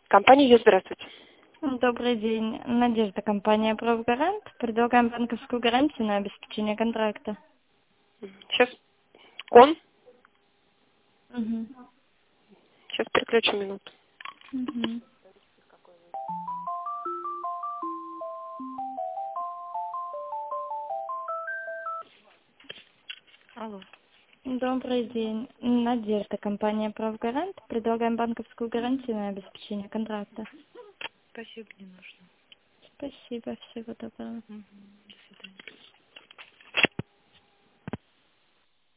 Компания «Ю», здравствуйте. Добрый день. Надежда, компания «Правгарант». Предлагаем банковскую гарантию на обеспечение контракта. Сейчас он. Угу. Сейчас переключу минуту. Угу. Алло. Добрый день. Надежда, компания «Правгарант». Предлагаем банковскую гарантию на обеспечение контракта. Спасибо, не нужно. Спасибо. Всего доброго. Мгм.